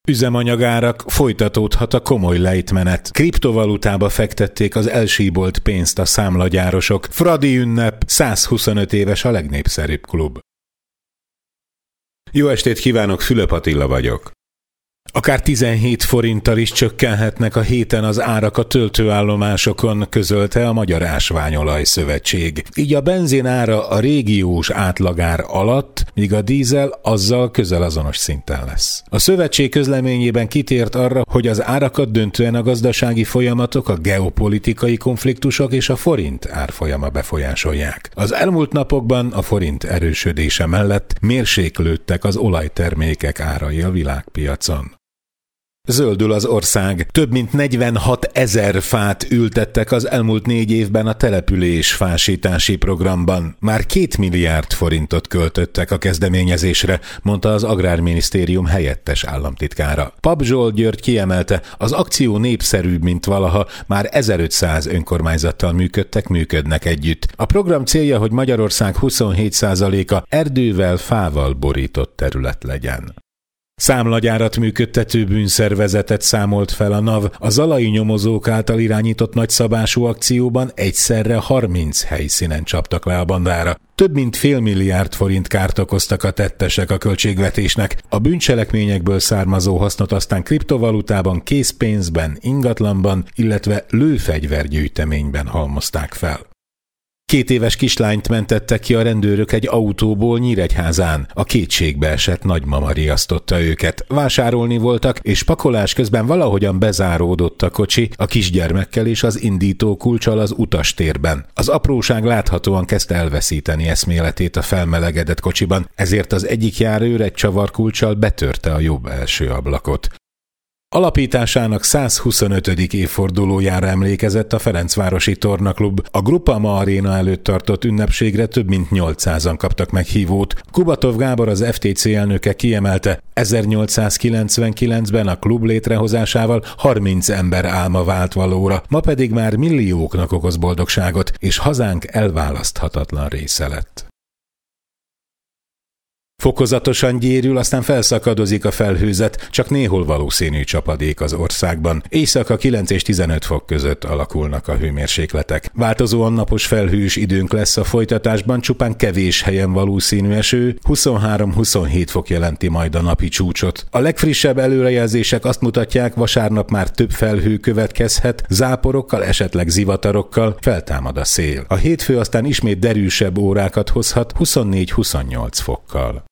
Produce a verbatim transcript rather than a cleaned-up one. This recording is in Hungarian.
Üzemanyagárak, folytatódhat a komoly lejtmenet. Kriptovalutába fektették az elsíbolt pénzt a számlagyárosok. Fradi ünnep, százhuszonöt éves a legnépszerűbb klub. Jó estét kívánok, Fülöp Attila vagyok. Akár tizenhét forinttal is csökkenhetnek a héten az árak a töltőállomásokon, közölte a Magyar Ásványolaj Szövetség. Így a benzin ára a régiós átlagár alatt, míg a dízel azzal közel azonos szinten lesz. A szövetség közleményében kitért arra, hogy az árakat döntően a gazdasági folyamatok, a geopolitikai konfliktusok és a forint árfolyama befolyásolják. Az elmúlt napokban a forint erősödése mellett mérséklődtek az olajtermékek árai a világpiacon. Zöldül az ország. Több mint negyvenhat ezer fát ültettek az elmúlt négy évben a település fásítási programban. Már két milliárd forintot költöttek a kezdeményezésre, mondta az Agrárminisztérium helyettes államtitkára. Papp Zsolt György kiemelte, az akció népszerűbb, mint valaha, már ezerötszáz önkormányzattal működtek, működnek együtt. A program célja, hogy Magyarország huszonhét százaléka erdővel, fával borított terület legyen. Számlagyárat működtető bűnszervezetet számolt fel a NAV. A zalai nyomozók által irányított nagyszabású akcióban egyszerre harminc helyszínen csaptak le a bandára. Több mint fél milliárd forint kárt okoztak a tettesek a költségvetésnek. A bűncselekményekből származó hasznot aztán kriptovalutában, készpénzben, ingatlanban, illetve lőfegyvergyűjteményben halmozták fel. Két éves kislányt mentettek ki a rendőrök egy autóból Nyíregyházán. A kétségbe esett nagymama riasztotta őket. Vásárolni voltak, és pakolás közben valahogyan bezáródott a kocsi a kisgyermekkel és az indító kulccsal az utastérben. Az apróság láthatóan kezdte elveszíteni eszméletét a felmelegedett kocsiban, ezért az egyik járőr egy csavarkulccsal betörte a jobb első ablakot. Alapításának százhuszonötödik évfordulójára emlékezett a Ferencvárosi Tornaklub. A Groupama Aréna előtt tartott ünnepségre több mint nyolcszázan kaptak meghívót. Kubatov Gábor, az ef té cé elnöke kiemelte, ezernyolcszázkilencvenkilencben a klub létrehozásával harminc ember álma vált valóra, ma pedig már millióknak okoz boldogságot, és hazánk elválaszthatatlan része lett. Fokozatosan gyérül, aztán felszakadozik a felhőzet, csak néhol valószínű csapadék az országban. Éjszaka kilenc és tizenöt fok között alakulnak a hőmérsékletek. Változóan napos felhős időnk lesz a folytatásban, csupán kevés helyen valószínű eső, huszonhárom-huszonhét fok jelenti majd a napi csúcsot. A legfrissebb előrejelzések azt mutatják, vasárnap már több felhő következhet, záporokkal, esetleg zivatarokkal, feltámad a szél. A hétfő aztán ismét derűsebb órákat hozhat huszonnégy-huszonnyolc fokkal.